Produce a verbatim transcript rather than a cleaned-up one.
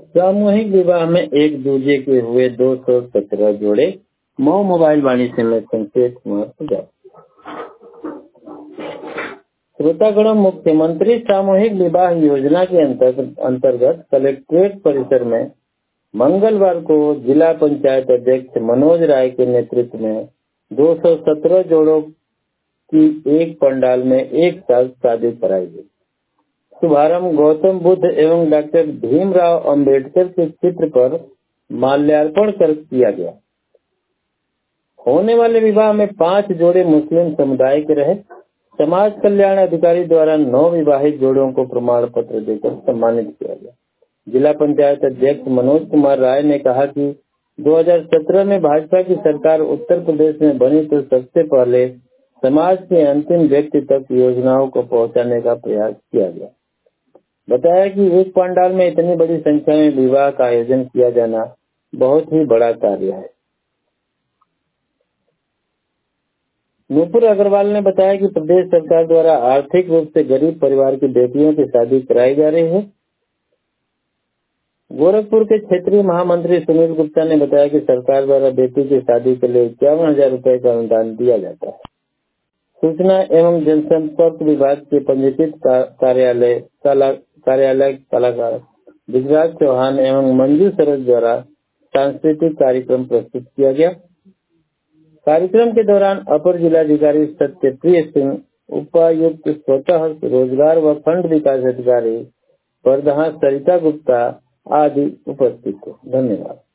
सामूहिक विवाह में एक दूजे के हुए दो सौ सत्रह जोड़े। मऊ मोबाइल वाणिज्य में संकेत कुमार पुजारी। श्रोतागण, मुख्यमंत्री सामूहिक विवाह योजना के अंतर्गत कलेक्ट्रेट परिसर में मंगलवार को जिला पंचायत अध्यक्ष मनोज राय के नेतृत्व में दो सौ सत्रह जोड़ों की एक पंडाल में एक साथ शादी कराई गई। शुभारंभ गौतम बुद्ध एवं डॉक्टर भीमराव अंबेडकर के चित्र पर माल्यार्पण कर किया गया। होने वाले विवाह में पांच जोड़े मुस्लिम समुदाय के रहे। समाज कल्याण अधिकारी द्वारा नौ विवाहित जोड़ों को प्रमाण पत्र देकर सम्मानित किया गया। जिला पंचायत अध्यक्ष मनोज कुमार राय ने कहा कि दो हज़ार सत्रह में भाजपा की सरकार उत्तर प्रदेश में बनी तो सबसे पहले समाज के अंतिम व्यक्ति तक योजनाओं को पहुंचाने का प्रयास किया गया। बताया कि एक पंडाल में इतनी बड़ी संख्या में विवाह का आयोजन किया जाना बहुत ही बड़ा कार्य है। नूपुर अग्रवाल ने बताया कि प्रदेश सरकार द्वारा आर्थिक रूप से गरीब परिवार की बेटियों की शादी कराई जा रही है। गोरखपुर के क्षेत्रीय महामंत्री सुनील गुप्ता ने बताया कि सरकार द्वारा बेटी की शादी के लिए इक्यावन हजार रूपए का अनुदान दिया जाता है। सूचना एवं जनसंपर्क विभाग के पंजीकृत कार्यालय कार्यालय कलाकार विजराज चौहान एवं मंजू सरोज द्वारा सांस्कृतिक कार्यक्रम प्रस्तुत किया गया। कार्यक्रम के दौरान अपर जिलाधिकारी सत्यप्रिय सिंह, उपायुक्त स्वतः रोजगार व खंड विकास अधिकारी प्रधान सरिता गुप्ता आदि उपस्थित थे। धन्यवाद।